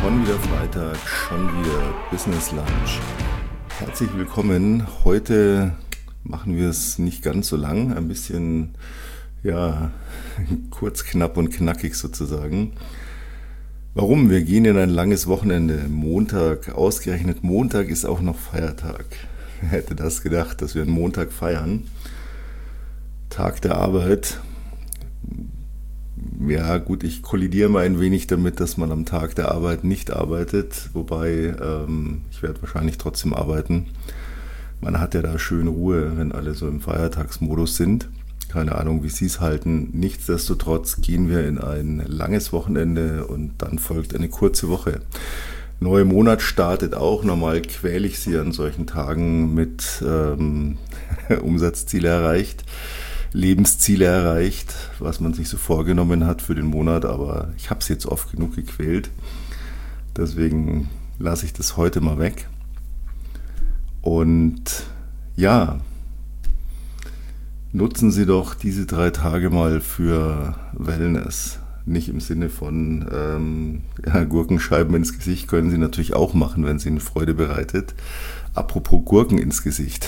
Schon wieder Freitag, schon wieder Business Lunch. Herzlich willkommen. Heute machen wir es nicht ganz so lang, ein bisschen, ja, kurz, knapp und knackig sozusagen. Warum? Wir gehen in ein langes Wochenende. Montag, ausgerechnet Montag ist auch noch Feiertag. Wer hätte das gedacht, dass wir einen Montag feiern? Tag der Arbeit. Ja gut, ich kollidiere mal ein wenig damit, dass man am Tag der Arbeit nicht arbeitet, wobei ich werde wahrscheinlich trotzdem arbeiten. Man hat ja da schön Ruhe, wenn alle so im Feiertagsmodus sind. Keine Ahnung, wie Sie es halten. Nichtsdestotrotz gehen wir in ein langes Wochenende und dann folgt eine kurze Woche. Neuer Monat startet auch. Normal quäle ich Sie an solchen Tagen mit Umsatzziele erreicht. Lebensziele erreicht, was man sich so vorgenommen hat für den Monat, aber ich habe es jetzt oft genug gequält. Deswegen lasse ich das heute mal weg. Und ja, nutzen Sie doch diese 3 Tage mal für Wellness. Nicht im Sinne von Gurkenscheiben ins Gesicht können Sie natürlich auch machen, wenn es Ihnen Freude bereitet. Apropos Gurken ins Gesicht.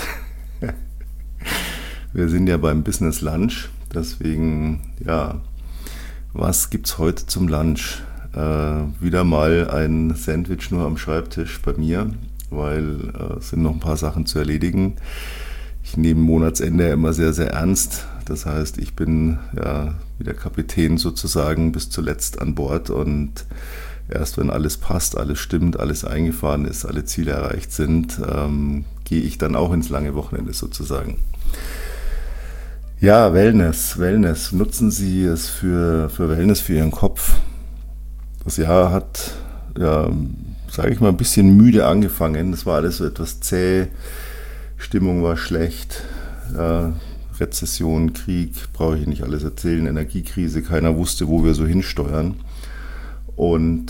Wir sind ja beim Business Lunch, deswegen, ja, was gibt's heute zum Lunch? Wieder mal ein Sandwich nur am Schreibtisch bei mir, weil es sind noch ein paar Sachen zu erledigen. Ich nehme Monatsende immer sehr, sehr ernst. Das heißt, ich bin ja wie der Kapitän sozusagen bis zuletzt an Bord und erst wenn alles passt, alles stimmt, alles eingefahren ist, alle Ziele erreicht sind, gehe ich dann auch ins lange Wochenende sozusagen. Ja, Wellness. Nutzen Sie es für Wellness, für Ihren Kopf. Das Jahr hat, ja, sage ich mal, ein bisschen müde angefangen. Es war alles so etwas zäh. Stimmung war schlecht. Rezession, Krieg, brauche ich nicht alles erzählen. Energiekrise, keiner wusste, wo wir so hinsteuern. Und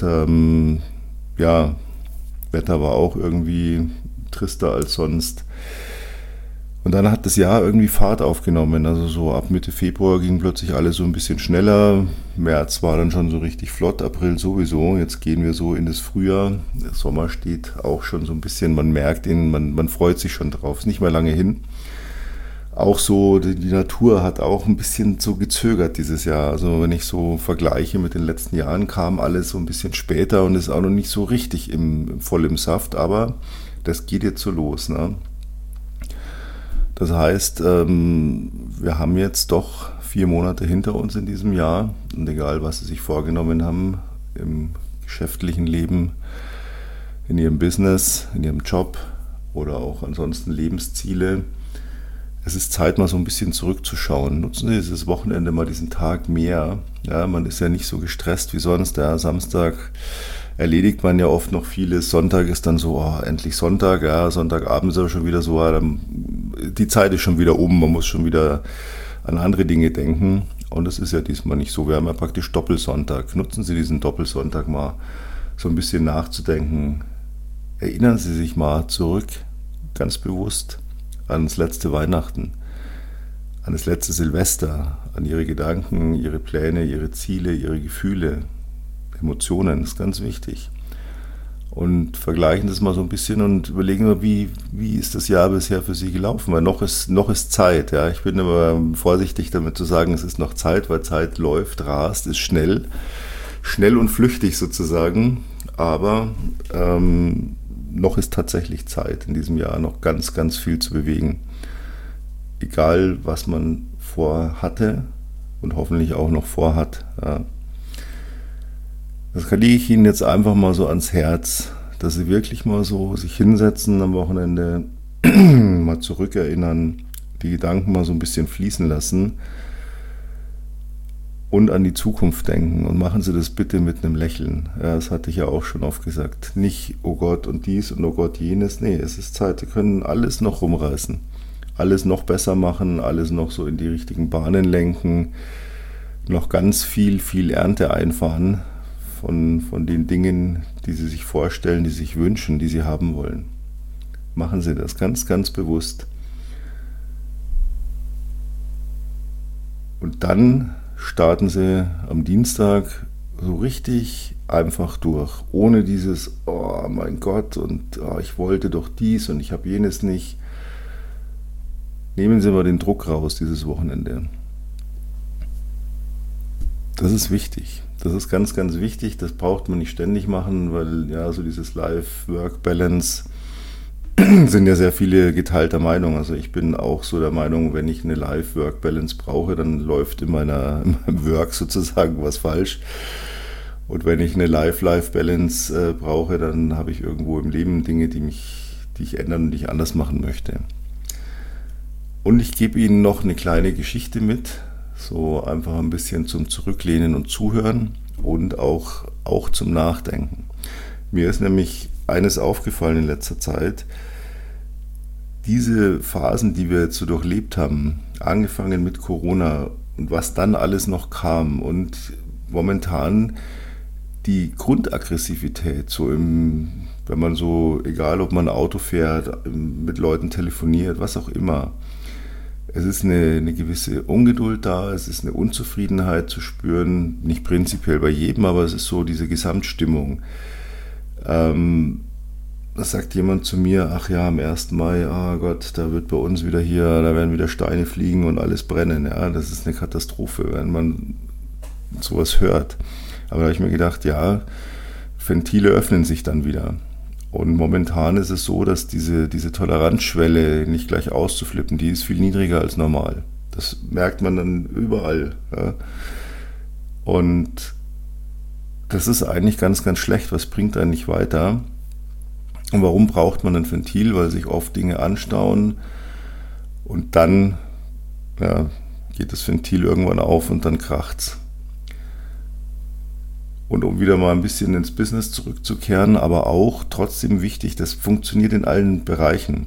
ja, Wetter war auch irgendwie trister als sonst. Und dann hat das Jahr irgendwie Fahrt aufgenommen. Also so ab Mitte Februar ging plötzlich alles so ein bisschen schneller. März war dann schon so richtig flott, April sowieso. Jetzt gehen wir so in das Frühjahr. Der Sommer steht auch schon so ein bisschen, man merkt ihn, man freut sich schon drauf. Ist nicht mehr lange hin. Auch so, die Natur hat auch ein bisschen so gezögert dieses Jahr. Also wenn ich so vergleiche mit den letzten Jahren, kam alles so ein bisschen später und ist auch noch nicht so richtig voll im Saft. Aber das geht jetzt so los, ne? Das heißt, wir haben jetzt doch 4 Monate hinter uns in diesem Jahr und egal, was Sie sich vorgenommen haben im geschäftlichen Leben, in Ihrem Business, in Ihrem Job oder auch ansonsten Lebensziele, es ist Zeit, mal so ein bisschen zurückzuschauen. Nutzen Sie dieses Wochenende mal diesen Tag mehr. Ja, man ist ja nicht so gestresst wie sonst. Ja, Samstag erledigt man ja oft noch vieles. Sonntag ist dann so, oh, endlich Sonntag. Ja, Sonntagabend ist aber schon wieder so, die Zeit ist schon wieder um. Man muss schon wieder an andere Dinge denken. Und das ist ja diesmal nicht so. Wir haben ja praktisch Doppelsonntag. Nutzen Sie diesen Doppelsonntag mal so ein bisschen nachzudenken. Erinnern Sie sich mal zurück, ganz bewusst, an das letzte Weihnachten, an das letzte Silvester, an Ihre Gedanken, Ihre Pläne, Ihre Ziele, Ihre Gefühle, Emotionen, das ist ganz wichtig. Und vergleichen das mal so ein bisschen und überlegen mal, wie ist das Jahr bisher für Sie gelaufen, weil noch ist Zeit. Ja? Ich bin immer vorsichtig damit zu sagen, es ist noch Zeit, weil Zeit läuft, rast, ist schnell und flüchtig sozusagen, aber noch ist tatsächlich Zeit in diesem Jahr, noch ganz, ganz viel zu bewegen. Egal, was man vorhatte und hoffentlich auch noch vorhat. Ja. Das lege ich Ihnen jetzt einfach mal so ans Herz, dass Sie wirklich mal so sich hinsetzen am Wochenende, mal zurückerinnern, die Gedanken mal so ein bisschen fließen lassen und an die Zukunft denken. Und machen Sie das bitte mit einem Lächeln. Ja, das hatte ich ja auch schon oft gesagt. Nicht, oh Gott und dies und oh Gott jenes. Nee, es ist Zeit. Sie können alles noch rumreißen. Alles noch besser machen, alles noch so in die richtigen Bahnen lenken. Noch ganz viel Ernte einfahren von den Dingen, die Sie sich vorstellen, die Sie sich wünschen, die Sie haben wollen. Machen Sie das ganz, ganz bewusst. Und dann starten Sie am Dienstag So richtig einfach durch, ohne dieses, oh mein Gott, und oh, ich wollte doch dies und ich habe jenes nicht. Nehmen Sie mal den Druck raus dieses Wochenende. Das ist wichtig. Das ist ganz, ganz wichtig. Das braucht man nicht ständig machen, weil ja, so dieses Life-Work-Balance sind ja sehr viele geteilter Meinung. Also ich bin auch so der Meinung, wenn ich eine Life-Work-Balance brauche, dann läuft in meinem Work sozusagen was falsch. Und wenn ich eine Life-Balance brauche, dann habe ich irgendwo im Leben Dinge, die ich ändern und die ich anders machen möchte. Und ich gebe Ihnen noch eine kleine Geschichte mit, so einfach ein bisschen zum Zurücklehnen und Zuhören und auch zum Nachdenken. Mir ist nämlich eines aufgefallen in letzter Zeit: Diese Phasen, die wir jetzt so durchlebt haben, angefangen mit Corona und was dann alles noch kam und momentan die Grundaggressivität, wenn man so, egal ob man Auto fährt, mit Leuten telefoniert, was auch immer. Es ist eine gewisse Ungeduld da, es ist eine Unzufriedenheit zu spüren, nicht prinzipiell bei jedem, aber es ist so diese Gesamtstimmung. Da sagt jemand zu mir, ach ja, am 1. Mai, ah Gott, da wird bei uns wieder da werden wieder Steine fliegen und alles brennen. Ja, das ist eine Katastrophe, wenn man sowas hört. Aber da habe ich mir gedacht, ja, Ventile öffnen sich dann wieder. Und momentan ist es so, dass diese Toleranzschwelle nicht gleich auszuflippen, die ist viel niedriger als normal. Das merkt man dann überall. Ja. Und das ist eigentlich ganz, ganz schlecht. Was bringt einen nicht weiter? Und warum braucht man ein Ventil? Weil sich oft Dinge anstauen und dann geht das Ventil irgendwann auf und dann kracht's. Und um wieder mal ein bisschen ins Business zurückzukehren, aber auch trotzdem wichtig, das funktioniert in allen Bereichen.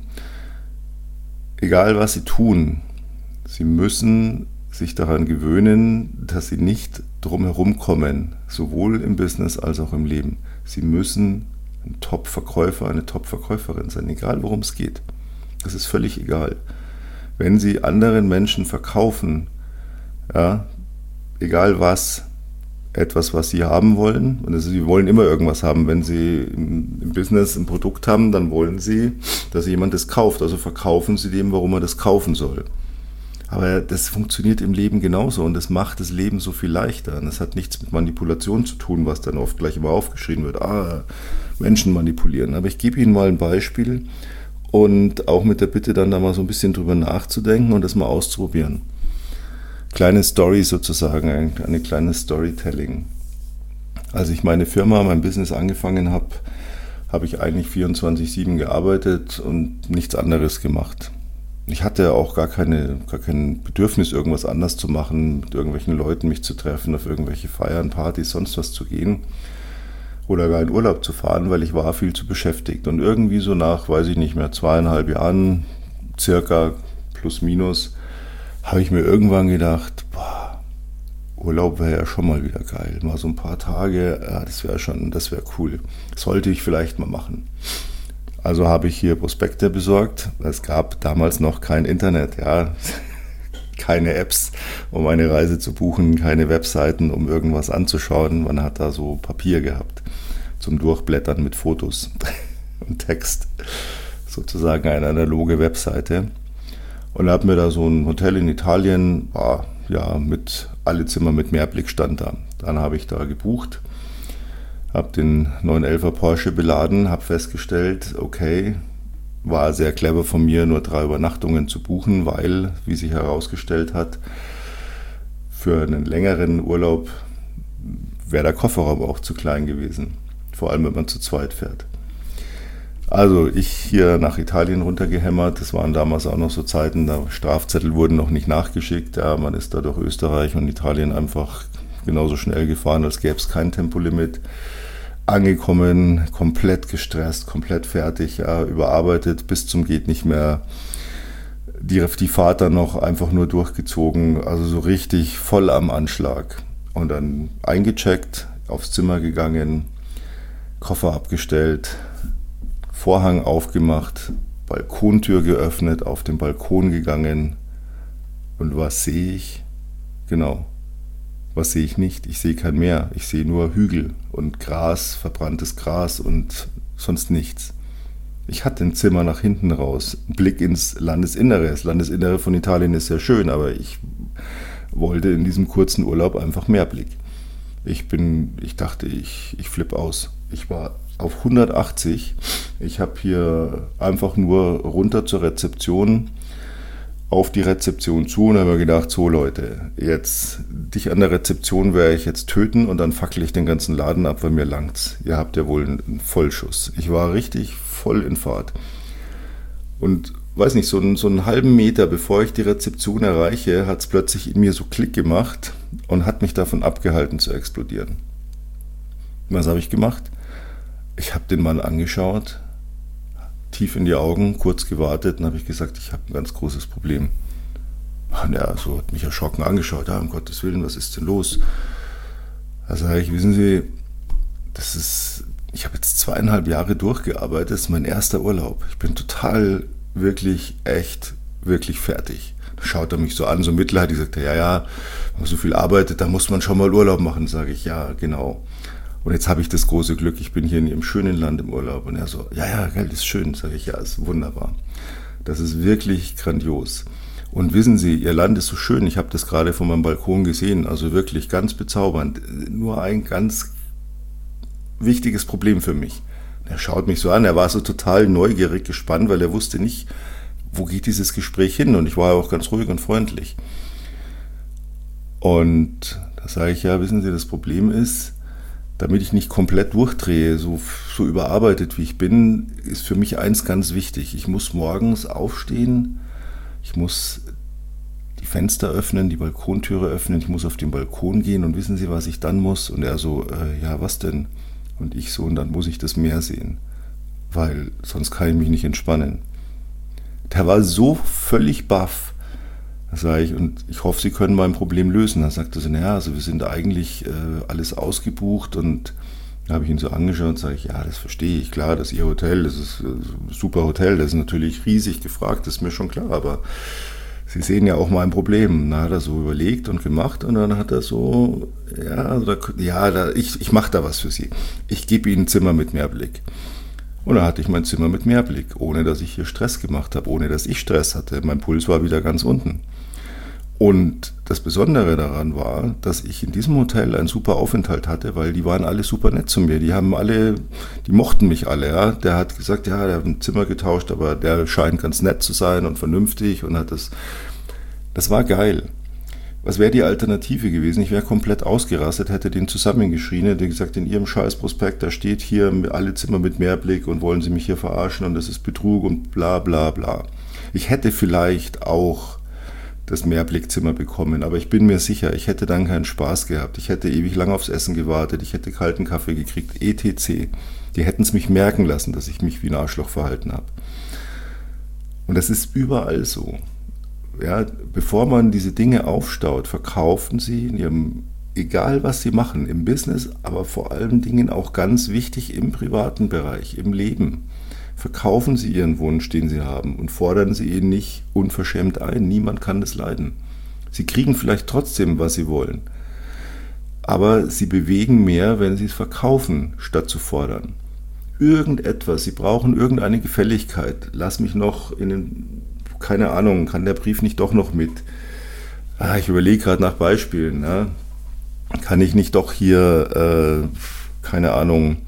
Egal was Sie tun, Sie müssen sich daran gewöhnen, dass Sie nicht drum herum kommen, sowohl im Business als auch im Leben. Sie müssen ein Top-Verkäufer, eine Top-Verkäuferin sein, egal worum es geht. Das ist völlig egal. Wenn Sie anderen Menschen verkaufen, ja, egal was, etwas, was sie haben wollen. Und sie wollen immer irgendwas haben. Wenn sie im Business ein Produkt haben, dann wollen sie, dass jemand das kauft. Also verkaufen sie dem, warum er das kaufen soll. Aber das funktioniert im Leben genauso und das macht das Leben so viel leichter. Und das hat nichts mit Manipulation zu tun, was dann oft gleich immer aufgeschrieben wird. Menschen manipulieren. Aber ich gebe Ihnen mal ein Beispiel und auch mit der Bitte, dann da mal so ein bisschen drüber nachzudenken und das mal auszuprobieren. Kleine Story sozusagen, eine kleine Storytelling. Als ich meine Firma, mein Business angefangen habe, habe ich eigentlich 24/7 gearbeitet und nichts anderes gemacht. Ich hatte auch gar kein Bedürfnis, irgendwas anders zu machen, mit irgendwelchen Leuten mich zu treffen, auf irgendwelche Feiern, Partys, sonst was zu gehen oder gar in Urlaub zu fahren, weil ich war viel zu beschäftigt. Und irgendwie so nach, weiß ich nicht mehr, 2,5 Jahren, circa plus minus, habe ich mir irgendwann gedacht, Urlaub wäre ja schon mal wieder geil. Mal so ein paar Tage, ja, das wäre cool. Sollte ich vielleicht mal machen. Also habe ich hier Prospekte besorgt. Es gab damals noch kein Internet, ja, keine Apps, um eine Reise zu buchen, keine Webseiten, um irgendwas anzuschauen. Man hat da so Papier gehabt zum Durchblättern mit Fotos und Text. Sozusagen eine analoge Webseite. Und habe mir da so ein Hotel in Italien, mit alle Zimmer mit Mehrblick stand da. Dann habe ich da gebucht, habe den 911er Porsche beladen, habe festgestellt, okay, war sehr clever von mir, nur 3 Übernachtungen zu buchen, weil, wie sich herausgestellt hat, für einen längeren Urlaub wäre der Kofferraum auch zu klein gewesen. Vor allem, wenn man zu zweit fährt. Also ich hier nach Italien runtergehämmert, das waren damals auch noch so Zeiten, da Strafzettel wurden noch nicht nachgeschickt, ja, man ist da durch Österreich und Italien einfach genauso schnell gefahren, als gäbe es kein Tempolimit. Angekommen, komplett gestresst, komplett fertig, ja, überarbeitet bis zum geht nicht mehr. Die Fahrt dann noch einfach nur durchgezogen, also so richtig voll am Anschlag. Und dann eingecheckt, aufs Zimmer gegangen, Koffer abgestellt, Vorhang aufgemacht, Balkontür geöffnet, auf den Balkon gegangen und was sehe ich? Genau, Was sehe ich nicht? Ich sehe kein Meer. Ich sehe nur Hügel und Gras, verbranntes Gras und sonst nichts. Ich hatte ein Zimmer nach hinten raus, einen Blick ins Landesinnere. Das Landesinnere von Italien ist sehr schön, aber ich wollte in diesem kurzen Urlaub einfach mehr Blick. Ich dachte, ich flippe aus. Ich war auf 180. Ich habe hier einfach nur runter zur Rezeption, auf die Rezeption zu und habe mir gedacht, so Leute, jetzt dich an der Rezeption werde ich jetzt töten und dann fackel ich den ganzen Laden ab, weil mir langt's. Ihr habt ja wohl einen Vollschuss. Ich war richtig voll in Fahrt. Und weiß nicht, so einen halben Meter bevor ich die Rezeption erreiche, hat es plötzlich in mir so Klick gemacht und hat mich davon abgehalten zu explodieren. Was habe ich gemacht? Ich habe den Mann angeschaut, tief in die Augen, kurz gewartet und habe ich gesagt, ich habe ein ganz großes Problem. Und er so hat mich erschrocken angeschaut, um Gottes Willen, was ist denn los? Da sage ich, wissen Sie, ich habe jetzt 2,5 Jahre durchgearbeitet, das ist mein erster Urlaub. Ich bin total, wirklich, echt, wirklich fertig. Da schaut er mich so an, so mitleidig, sagt er, ja, wenn man so viel arbeitet, da muss man schon mal Urlaub machen. Sage ich, ja, genau. Und jetzt habe ich das große Glück, ich bin hier in Ihrem schönen Land im Urlaub. Und er so, ja, Geld ist schön. Sage ich, ja, ist wunderbar. Das ist wirklich grandios. Und wissen Sie, Ihr Land ist so schön. Ich habe das gerade von meinem Balkon gesehen. Also wirklich ganz bezaubernd. Nur ein ganz wichtiges Problem für mich. Er schaut mich so an. Er war so total neugierig, gespannt, weil er wusste nicht, wo geht dieses Gespräch hin. Und ich war auch ganz ruhig und freundlich. Und da sage ich, ja, wissen Sie, das Problem ist, damit ich nicht komplett durchdrehe, so überarbeitet wie ich bin, ist für mich eins ganz wichtig. Ich muss morgens aufstehen, ich muss die Fenster öffnen, die Balkontüre öffnen, ich muss auf den Balkon gehen und wissen Sie, was ich dann muss? Und er so, ja, was denn? Und ich so, und dann muss ich das Meer sehen, weil sonst kann ich mich nicht entspannen. Der war so völlig baff. Da sage ich, und ich hoffe, Sie können mein Problem lösen. Da sagt er so, naja, also wir sind eigentlich alles ausgebucht. Und da habe ich ihn so angeschaut und sage ich, ja, das verstehe ich, klar, das ist Ihr Hotel, das ist ein super Hotel, das ist natürlich riesig gefragt, das ist mir schon klar, aber Sie sehen ja auch mein Problem. Da hat er so überlegt und gemacht und dann hat er so, ich mache da was für Sie. Ich gebe Ihnen ein Zimmer mit Mehrblick. Und dann hatte ich mein Zimmer mit Mehrblick, ohne dass ich hier Stress gemacht habe, ohne dass ich Stress hatte. Mein Puls war wieder ganz unten. Und das Besondere daran war, dass ich in diesem Hotel einen super Aufenthalt hatte, weil die waren alle super nett zu mir. Die mochten mich alle. Ja. Der hat gesagt, ja, der hat ein Zimmer getauscht, aber der scheint ganz nett zu sein und vernünftig und hat das war geil. Was wäre die Alternative gewesen? Ich wäre komplett ausgerastet, hätte den zusammengeschrien, hätte gesagt, in Ihrem Scheißprospekt, da steht hier alle Zimmer mit Mehrblick und wollen Sie mich hier verarschen und das ist Betrug und bla bla bla. Ich hätte vielleicht auch das Mehrblickzimmer bekommen, aber ich bin mir sicher, ich hätte dann keinen Spaß gehabt. Ich hätte ewig lang aufs Essen gewartet, ich hätte kalten Kaffee gekriegt, etc. Die hätten es mich merken lassen, dass ich mich wie ein Arschloch verhalten habe. Und das ist überall so. Ja, bevor man diese Dinge aufstaut, verkaufen Sie in Ihrem, egal was Sie machen, im Business, aber vor allen Dingen auch ganz wichtig im privaten Bereich, im Leben. Verkaufen Sie Ihren Wunsch, den Sie haben und fordern Sie ihn nicht unverschämt ein. Niemand kann das leiden. Sie kriegen vielleicht trotzdem, was Sie wollen. Aber Sie bewegen mehr, wenn Sie es verkaufen, statt zu fordern. Irgendetwas, Sie brauchen irgendeine Gefälligkeit. Lass mich noch keine Ahnung, kann der Brief nicht doch noch mit? Ich überlege gerade nach Beispielen. Ne? Kann ich nicht doch hier, keine Ahnung,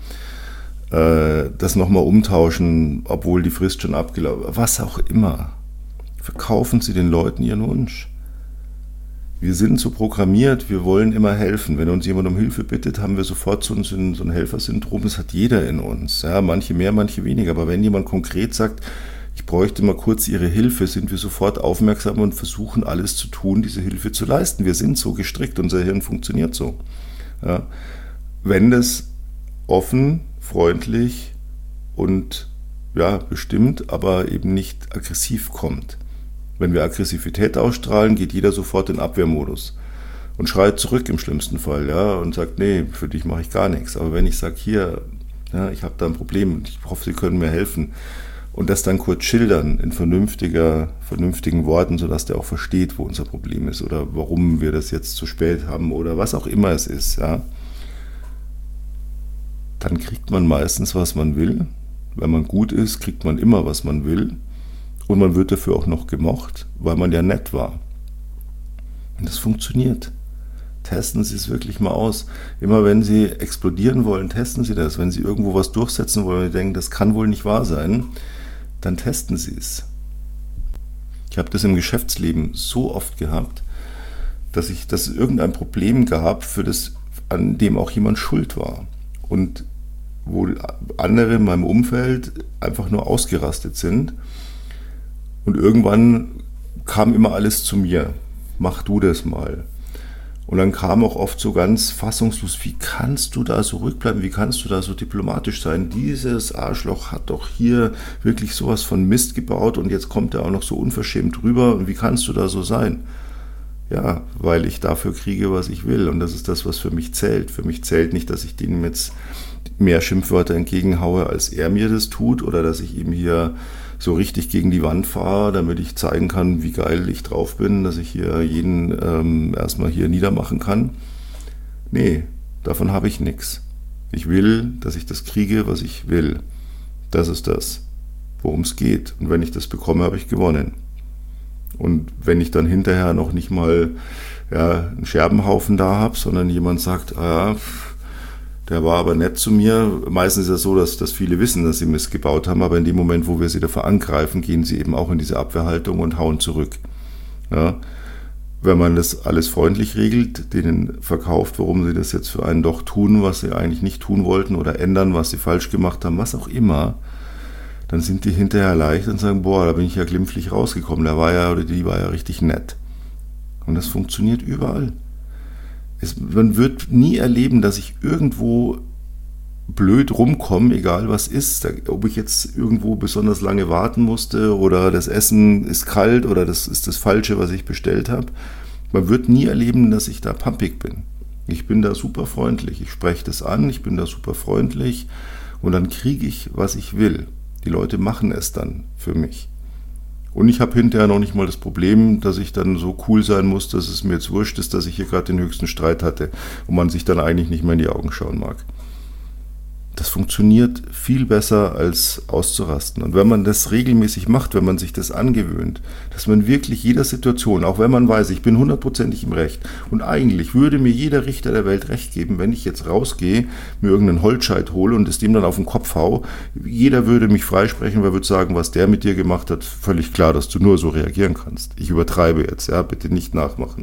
das nochmal umtauschen, obwohl die Frist schon abgelaufen ist? Was auch immer. Verkaufen Sie den Leuten ihren Wunsch. Wir sind so programmiert, wir wollen immer helfen. Wenn uns jemand um Hilfe bittet, haben wir sofort so ein Helfersyndrom. Das hat jeder in uns. Ja, manche mehr, manche weniger. Aber wenn jemand konkret sagt, ich bräuchte mal kurz Ihre Hilfe, sind wir sofort aufmerksam und versuchen alles zu tun, diese Hilfe zu leisten. Wir sind so gestrickt, unser Hirn funktioniert so. Ja. Wenn das offen, freundlich und bestimmt, aber eben nicht aggressiv kommt. Wenn wir Aggressivität ausstrahlen, geht jeder sofort in Abwehrmodus und schreit zurück im schlimmsten Fall, ja, und sagt, nee, für dich mache ich gar nichts. Aber wenn ich sage, hier, ja, ich habe da ein Problem und ich hoffe, Sie können mir helfen, und das dann kurz schildern in vernünftigen Worten, sodass der auch versteht, wo unser Problem ist oder warum wir das jetzt zu spät haben oder was auch immer es ist, ja, dann kriegt man meistens, was man will. Wenn man gut ist, kriegt man immer, was man will. Und man wird dafür auch noch gemocht, weil man ja nett war. Und das funktioniert. Testen Sie es wirklich mal aus. Immer wenn Sie explodieren wollen, testen Sie das. Wenn Sie irgendwo was durchsetzen wollen und denken, das kann wohl nicht wahr sein, dann testen Sie es. Ich habe das im Geschäftsleben so oft gehabt, dass es irgendein Problem gab, an dem auch jemand schuld war. Und wo andere in meinem Umfeld einfach nur ausgerastet sind. Und irgendwann kam immer alles zu mir. Mach du das mal. Und dann kam auch oft so ganz fassungslos, wie kannst du da so ruhig wie kannst du da so diplomatisch sein? Dieses Arschloch hat doch hier wirklich sowas von Mist gebaut und jetzt kommt er auch noch so unverschämt rüber und wie kannst du da so sein? Ja, weil ich dafür kriege, was ich will und das ist das, was für mich zählt. Für mich zählt nicht, dass ich dem jetzt mehr Schimpfwörter entgegenhaue, als er mir das tut oder dass ich ihm hier so richtig gegen die Wand fahre, damit ich zeigen kann, wie geil ich drauf bin, dass ich hier jeden erstmal hier niedermachen kann. Nee, davon habe ich nichts. Ich will, dass ich das kriege, was ich will. Das ist das, worum es geht. Und wenn ich das bekomme, habe ich gewonnen. Und wenn ich dann hinterher noch nicht mal einen Scherbenhaufen da habe, sondern jemand sagt, der war aber nett zu mir. Meistens ist es so, dass viele wissen, dass sie Mist gebaut haben, aber in dem Moment, wo wir sie dafür angreifen, gehen sie eben auch in diese Abwehrhaltung und hauen zurück. Ja? Wenn man das alles freundlich regelt, denen verkauft, warum sie das jetzt für einen doch tun, was sie eigentlich nicht tun wollten oder ändern, was sie falsch gemacht haben, was auch immer, dann sind die hinterher leicht und sagen, boah, da bin ich ja glimpflich rausgekommen, der war ja oder die war ja richtig nett. Und das funktioniert überall. Man wird nie erleben, dass ich irgendwo blöd rumkomme, egal was ist. Ob ich jetzt irgendwo besonders lange warten musste oder das Essen ist kalt oder das ist das Falsche, was ich bestellt habe. Man wird nie erleben, dass ich da pampig bin. Ich bin da super freundlich. Ich spreche das an, ich bin da super freundlich und dann kriege ich, was ich will. Die Leute machen es dann für mich. Und ich habe hinterher noch nicht mal das Problem, dass ich dann so cool sein muss, dass es mir jetzt wurscht ist, dass ich hier gerade den höchsten Streit hatte und man sich dann eigentlich nicht mehr in die Augen schauen mag. Das funktioniert viel besser als auszurasten. Und wenn man das regelmäßig macht, wenn man sich das angewöhnt, dass man wirklich jeder Situation, auch wenn man weiß, ich bin 100%ig im Recht und eigentlich würde mir jeder Richter der Welt Recht geben, wenn ich jetzt rausgehe, mir irgendeinen Holzscheit hole und es dem dann auf den Kopf hau, jeder würde mich freisprechen, wer würde sagen, was der mit dir gemacht hat, völlig klar, dass du nur so reagieren kannst. Ich übertreibe jetzt, ja, bitte nicht nachmachen.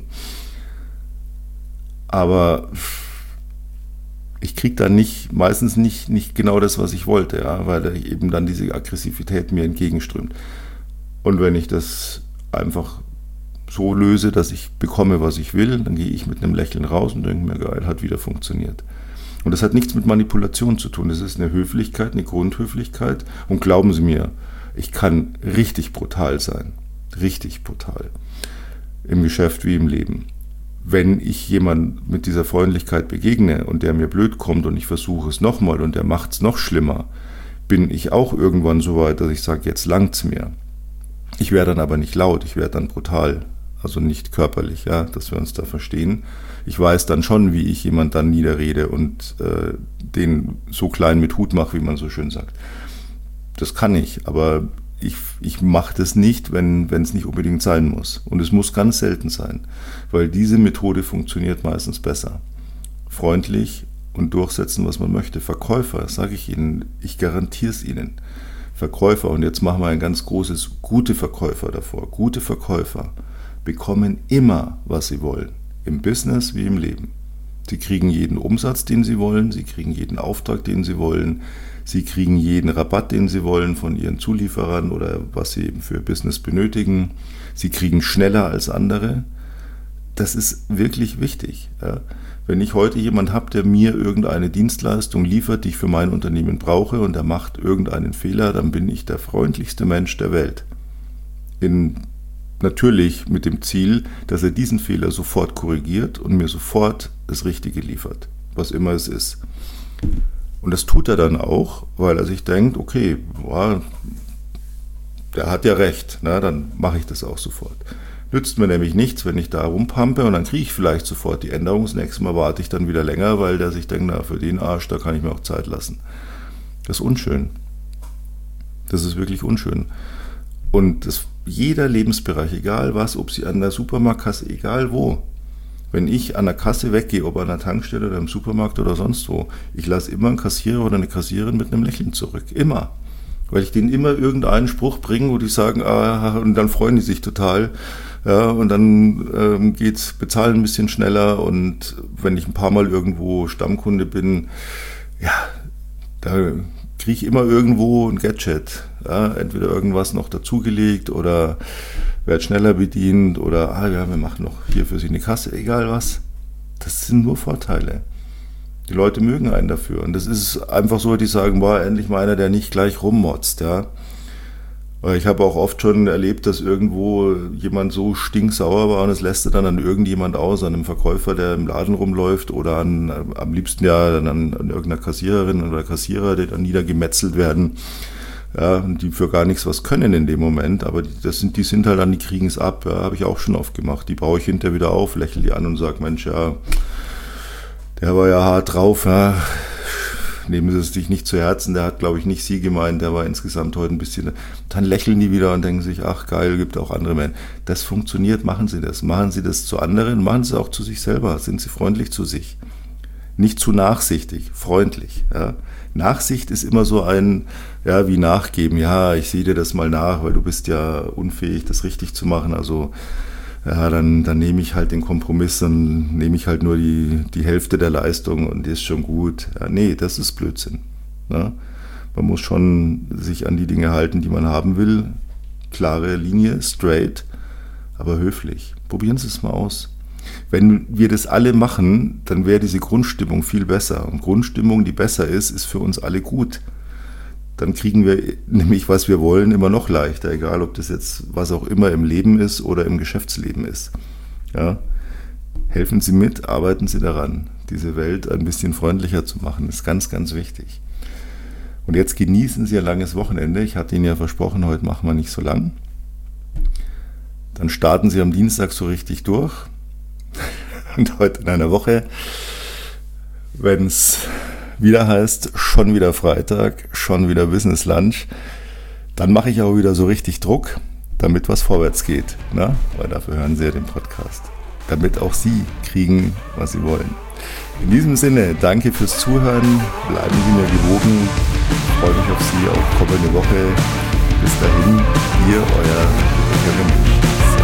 Aber ich kriege dann meistens nicht genau das, was ich wollte, ja, weil eben dann diese Aggressivität mir entgegenströmt. Und wenn ich das einfach so löse, dass ich bekomme, was ich will, dann gehe ich mit einem Lächeln raus und denke mir, geil, hat wieder funktioniert. Und das hat nichts mit Manipulation zu tun, das ist eine Höflichkeit, eine Grundhöflichkeit. Und glauben Sie mir, ich kann richtig brutal sein, richtig brutal, im Geschäft wie im Leben. Wenn ich jemand mit dieser Freundlichkeit begegne und der mir blöd kommt und ich versuche es nochmal und der macht es noch schlimmer, bin ich auch irgendwann so weit, dass ich sage, jetzt langt's mir. Ich werde dann aber nicht laut, ich werde dann brutal, also nicht körperlich, ja, dass wir uns da verstehen. Ich weiß dann schon, wie ich jemand dann niederrede und den so klein mit Hut mache, wie man so schön sagt. Das kann ich, aber ich mache das nicht, wenn es nicht unbedingt sein muss. Und es muss ganz selten sein, weil diese Methode funktioniert meistens besser. Freundlich und durchsetzen, was man möchte. Verkäufer, sage ich Ihnen, ich garantiere es Ihnen. Verkäufer, und jetzt machen wir ein ganz großes, gute Verkäufer davor. Gute Verkäufer bekommen immer, was sie wollen. Im Business wie im Leben. Sie kriegen jeden Umsatz, den sie wollen. Sie kriegen jeden Auftrag, den sie wollen. Sie kriegen jeden Rabatt, den Sie wollen von Ihren Zulieferern oder was Sie eben für Business benötigen. Sie kriegen schneller als andere. Das ist wirklich wichtig. Ja. Wenn ich heute jemanden habe, der mir irgendeine Dienstleistung liefert, die ich für mein Unternehmen brauche und er macht irgendeinen Fehler, dann bin ich der freundlichste Mensch der Welt. Natürlich mit dem Ziel, dass er diesen Fehler sofort korrigiert und mir sofort das Richtige liefert, was immer es ist. Und das tut er dann auch, weil er sich denkt, okay, boah, der hat ja recht, na, dann mache ich das auch sofort. Nützt mir nämlich nichts, wenn ich da rumpampe und dann kriege ich vielleicht sofort die Änderung. Das nächste Mal warte ich dann wieder länger, weil der sich denkt, na, für den Arsch, da kann ich mir auch Zeit lassen. Das ist unschön. Das ist wirklich unschön. Und jeder Lebensbereich, egal was, ob sie an der Supermarktkasse, egal wo, wenn ich an der Kasse weggehe, ob an der Tankstelle oder im Supermarkt oder sonst wo, ich lasse immer einen Kassierer oder eine Kassiererin mit einem Lächeln zurück. Immer. Weil ich denen immer irgendeinen Spruch bringe, wo die sagen, und dann freuen die sich total. Ja, und dann geht's bezahlen ein bisschen schneller. Und wenn ich ein paar Mal irgendwo Stammkunde bin, ja, da kriege ich immer irgendwo ein Gadget. Ja, entweder irgendwas noch dazugelegt oder werde schneller bedient oder ja, wir machen noch hier für Sie eine Kasse, egal was. Das sind nur Vorteile. Die Leute mögen einen dafür. Und das ist einfach so, die sagen, boah, endlich mal einer, der nicht gleich rummotzt, ja. Weil ich habe auch oft schon erlebt, dass irgendwo jemand so stinksauer war und es lässt dann an irgendjemand aus, an einem Verkäufer, der im Laden rumläuft oder am liebsten ja dann an irgendeiner Kassiererin oder Kassierer, die dann niedergemetzelt werden. Ja, und die für gar nichts was können in dem Moment, aber die sind halt dann, die kriegen es ab, ja, habe ich auch schon oft gemacht. Die baue ich hinterher wieder auf, lächle die an und sage, Mensch, ja, der war ja hart drauf, ja. Nehmen Sie es sich nicht zu Herzen, der hat, glaube ich, nicht Sie gemeint, der war insgesamt heute ein bisschen, dann lächeln die wieder und denken sich, ach geil, gibt auch andere Menschen. Das funktioniert, machen Sie das zu anderen, machen Sie es auch zu sich selber, sind Sie freundlich zu sich. Nicht zu nachsichtig, freundlich, ja. Nachsicht ist immer so ein, ja, wie nachgeben, ja, ich sehe dir das mal nach, weil du bist ja unfähig, das richtig zu machen, also ja, dann nehme ich halt den Kompromiss, dann nehme ich halt nur die Hälfte der Leistung und die ist schon gut. Ja, nee, das ist Blödsinn. Ne? Man muss schon sich an die Dinge halten, die man haben will. Klare Linie, straight, aber höflich. Probieren Sie es mal aus. Wenn wir das alle machen, dann wäre diese Grundstimmung viel besser. Und Grundstimmung, die besser ist für uns alle gut. Dann kriegen wir nämlich, was wir wollen, immer noch leichter, egal ob das jetzt was auch immer im Leben ist oder im Geschäftsleben ist. Ja? Helfen Sie mit, arbeiten Sie daran, diese Welt ein bisschen freundlicher zu machen, ist ganz, ganz wichtig. Und jetzt genießen Sie ein langes Wochenende. Ich hatte Ihnen ja versprochen, heute machen wir nicht so lang. Dann starten Sie am Dienstag so richtig durch. Und heute in einer Woche, wenn es wieder heißt, schon wieder Freitag, schon wieder Business Lunch, dann mache ich auch wieder so richtig Druck, damit was vorwärts geht. Ne? Weil dafür hören Sie ja den Podcast. Damit auch Sie kriegen, was Sie wollen. In diesem Sinne, danke fürs Zuhören, bleiben Sie mir gewogen, ich freue mich auf Sie auch kommende Woche. Bis dahin, Ihr, Euer Kevin.